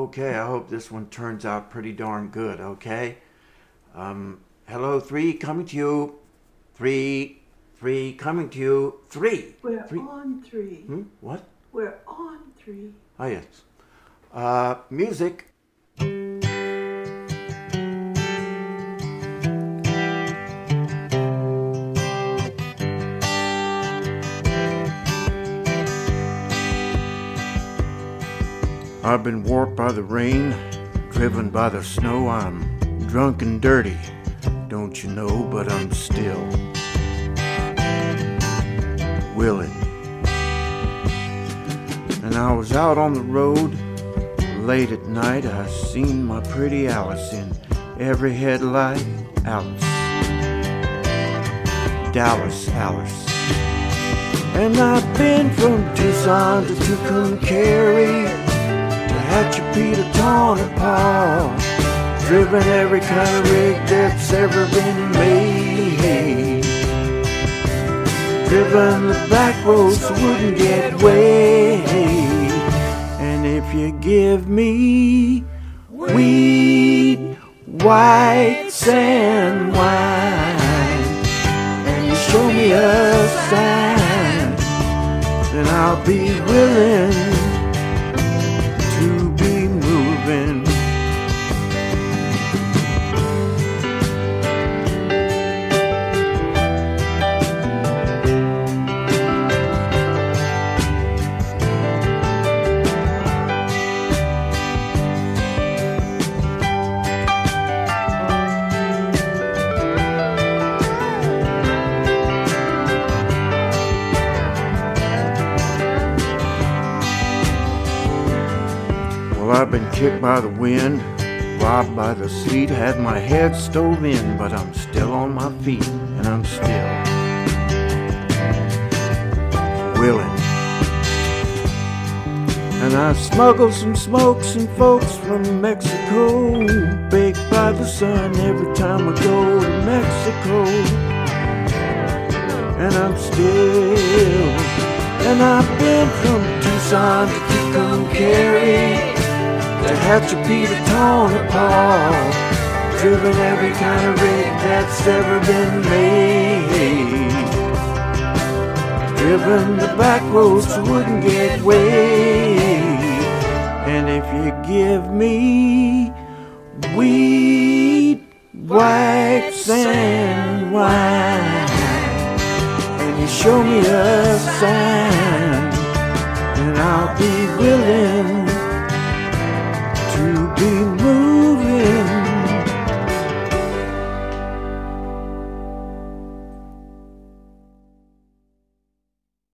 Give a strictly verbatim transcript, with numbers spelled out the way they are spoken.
Okay, I hope this one turns out pretty darn good, okay? Um, hello, three, coming to you. Three, three, coming to you. Three. We're three. on three. Hmm? What? We're on three. Oh, yes. Uh, music. I've been warped by the rain, driven by the snow. I'm drunk and dirty, don't you know, but I'm still willing. And I was out on the road late at night. I seen my pretty Alice in every headlight. Alice, Dallas, Alice. And I've been from Tucson to Tucumcari, Hatchapeta, torn apart, driven every kind of rig that's ever been made, driven the back roads so wouldn't get weighed. And if you give me weed, white sand wine, and you show me a sign, then I'll be willing to be moving. Well, I've been kicked by the wind, robbed by the sleet, had my head stove in, but I'm still on my feet, and I'm still willing. And I smuggled some smokes and folks from Mexico, baked by the sun every time I go to Mexico. And I'm still, and I've been from Tucson to Tucumcari, the Hatchapeta, torn apart, driven every kind of rig that's ever been made, driven the back roads so wouldn't get weighed. And if you give me weed, white sand wine, and you show me a sign, then I'll be willing